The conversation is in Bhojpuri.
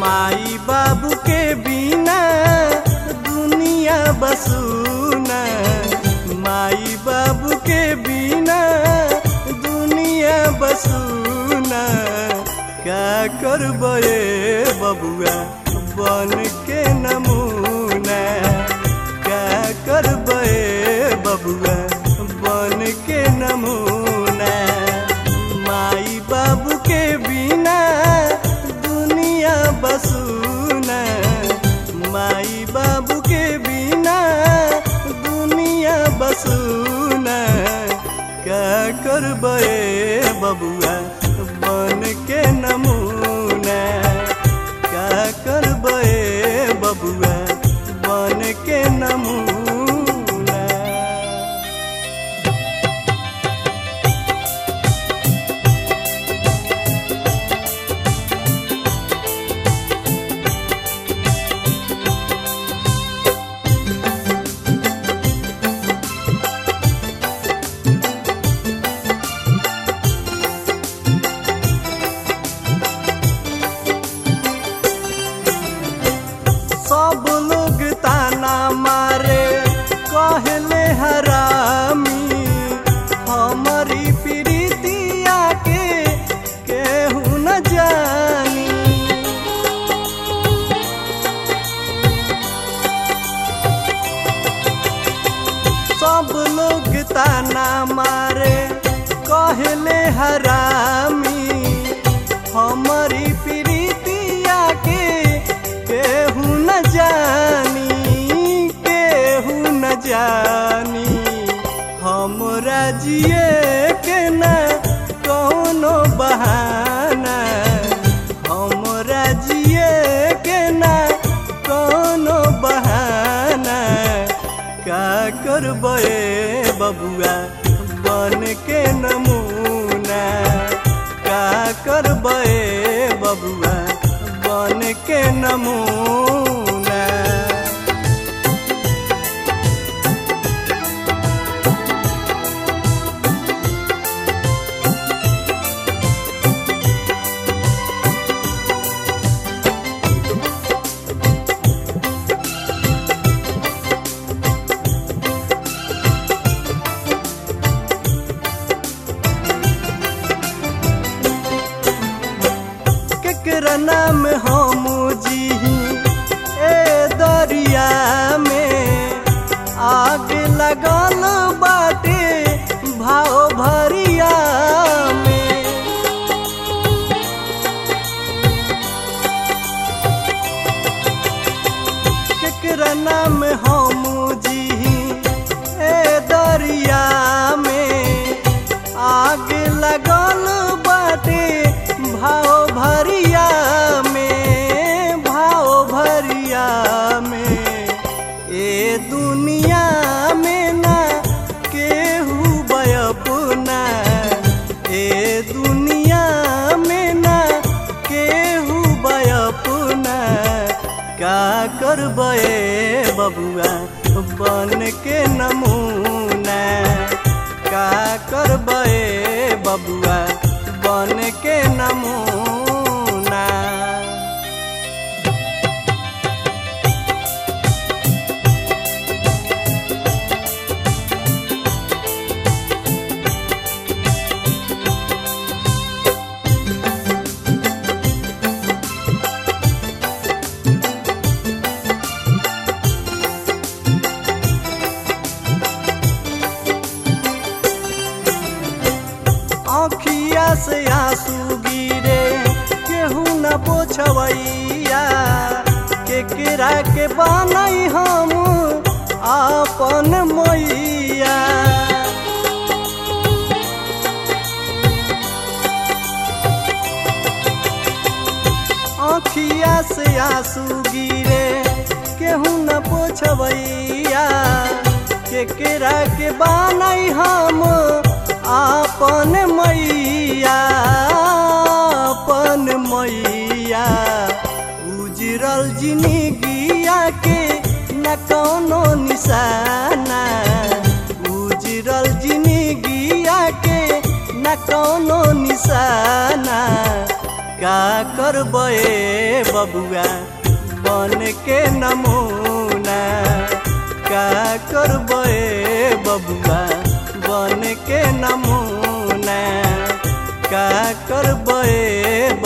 माई बाबू के बिना दुनिया बसूना, माई बाबू के बिना दुनिया बसूना। का करबे बबुआ बन के नमूना, का करबे बबुआ बन के नमूना। माई बाबू के बिना दुनिया बसूना, माई बाबू के बिना दुनिया बसूना। का करबे बबुआ बन के नमूना, का करबे बबुआ बन के नमूना। सब लोग ताना मारे कहले हरामी, हमारी प्रीतिया के केहू न जानी। सब लोग ताना मारे कहले हरामी, हमारी प्रीतिया के केहू न जानी, केहू न जानी। हमरा जिए के न कौनो बहाना, हमरा जिए के न कौनो बहाना। का करबे बबुआ बन के नमूना, का करबे बबुआ बन के नमूना। केकरा नाम हम जीही ए दरिया में, आग लगल बाटे भाव भरिया में। केकरा नाम हम जीही ए दरिया में, आग लगल बाटे भाव भरिया में, भाव भरिया में। ए दुनिया में ना केहू बयपुना, ए दुनिया में ना केहू बयपुना। का करबे बबुआ बन के नमूना, का करबे बबुआ बन के नमूना। आँखिया से आंसू गिरे केहू न पोछवैया, केकरा के बनई हम आपन मैया। आँखिया से आंसू गिरे केहू न पोछवैया, केकरा के बनई हम आपन मैया, आपन मैया। उजरल जिंदगिया के न कौनो निशाना, उजरल जिंदगिया के न कौनो निशाना। का करबे बबुआ बन के नमूना का करबे बबुआ बन के नमूना का करबे